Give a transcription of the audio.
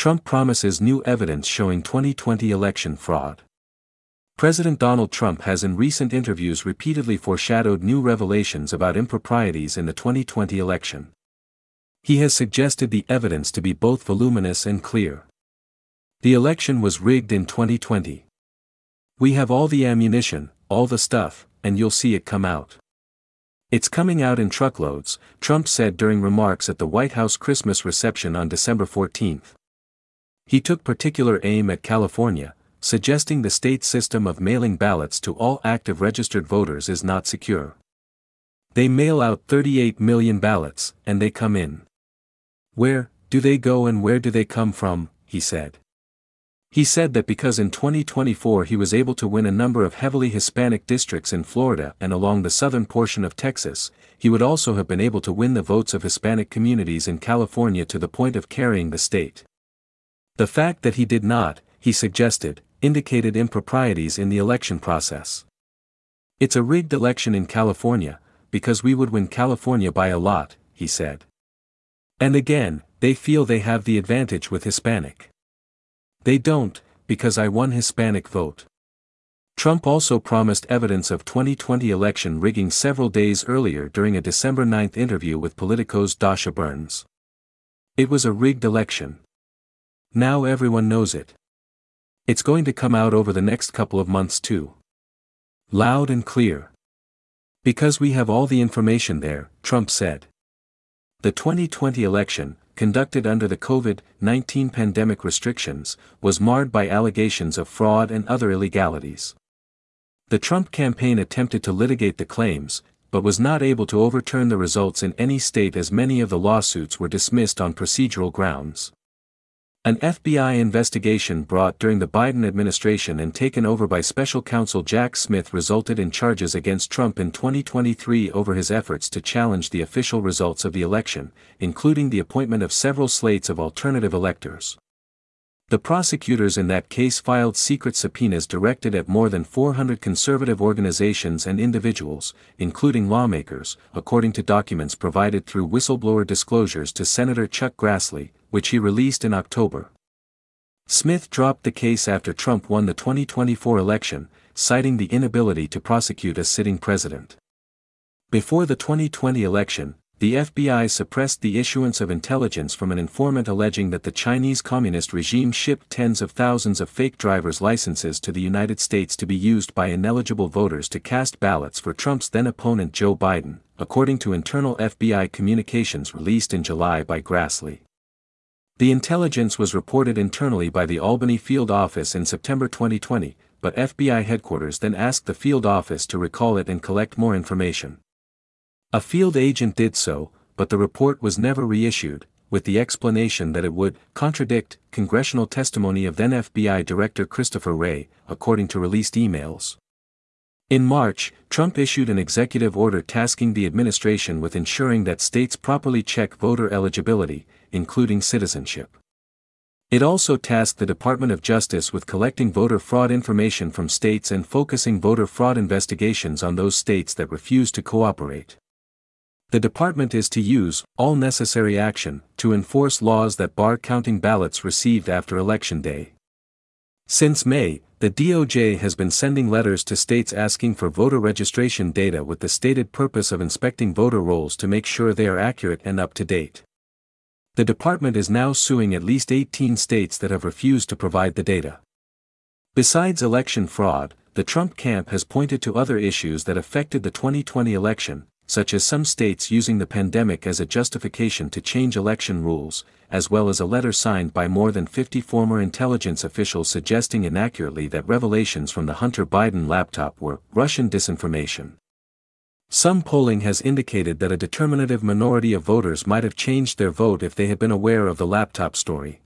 Trump promises new evidence showing 2020 election fraud. President Donald Trump has in recent interviews repeatedly foreshadowed new revelations about improprieties in the 2020 election. He has suggested the evidence to be both voluminous and clear. The election was rigged in 2020. We have all the ammunition, all the stuff, and you'll see it come out. It's coming out in truckloads, Trump said during remarks at the White House Christmas reception on December 14. He took particular aim at California, suggesting the state's system of mailing ballots to all active registered voters is not secure. They mail out 38 million ballots, and they come in. Where do they go and where do they come from, he said. He said that because in 2024 he was able to win a number of heavily Hispanic districts in Florida and along the southern portion of Texas, he would also have been able to win the votes of Hispanic communities in California to the point of carrying the state. The fact that he did not, he suggested, indicated improprieties in the election process. It's a rigged election in California, because we would win California by a lot, he said. And again, they feel they have the advantage with Hispanic. They don't, because I won Hispanic vote. Trump also promised evidence of 2020 election rigging several days earlier during a December 9 interview with Politico's Dasha Burns. It was a rigged election. Now everyone knows it. It's going to come out over the next couple of months too. Loud and clear. Because we have all the information there, Trump said. The 2020 election, conducted under the COVID-19 pandemic restrictions, was marred by allegations of fraud and other illegalities. The Trump campaign attempted to litigate the claims, but was not able to overturn the results in any state as many of the lawsuits were dismissed on procedural grounds. An FBI investigation brought during the Biden administration and taken over by special counsel Jack Smith resulted in charges against Trump in 2023 over his efforts to challenge the official results of the election, including the appointment of several slates of alternative electors. The prosecutors in that case filed secret subpoenas directed at more than 400 conservative organizations and individuals, including lawmakers, according to documents provided through whistleblower disclosures to Senator Chuck Grassley, which he released in October. Smith dropped the case after Trump won the 2024 election, citing the inability to prosecute a sitting president. Before the 2020 election, the FBI suppressed the issuance of intelligence from an informant alleging that the Chinese Communist regime shipped tens of thousands of fake driver's licenses to the United States to be used by ineligible voters to cast ballots for Trump's then-opponent Joe Biden, according to internal FBI communications released in July by Grassley. The intelligence was reported internally by the Albany field office in September 2020, but FBI headquarters then asked the field office to recall it and collect more information. A field agent did so, but the report was never reissued, with the explanation that it would contradict congressional testimony of then FBI Director Christopher Wray, according to released emails. In March, Trump issued an executive order tasking the administration with ensuring that states properly check voter eligibility, including citizenship. It also tasked the Department of Justice with collecting voter fraud information from states and focusing voter fraud investigations on those states that refuse to cooperate. The department is to use all necessary action to enforce laws that bar counting ballots received after Election Day. Since May, the DOJ has been sending letters to states asking for voter registration data with the stated purpose of inspecting voter rolls to make sure they are accurate and up to date. The department is now suing at least 18 states that have refused to provide the data. Besides election fraud, the Trump camp has pointed to other issues that affected the 2020 election, such as some states using the pandemic as a justification to change election rules, as well as a letter signed by more than 50 former intelligence officials suggesting inaccurately that revelations from the Hunter Biden laptop were Russian disinformation. Some polling has indicated that a determinative minority of voters might have changed their vote if they had been aware of the laptop story.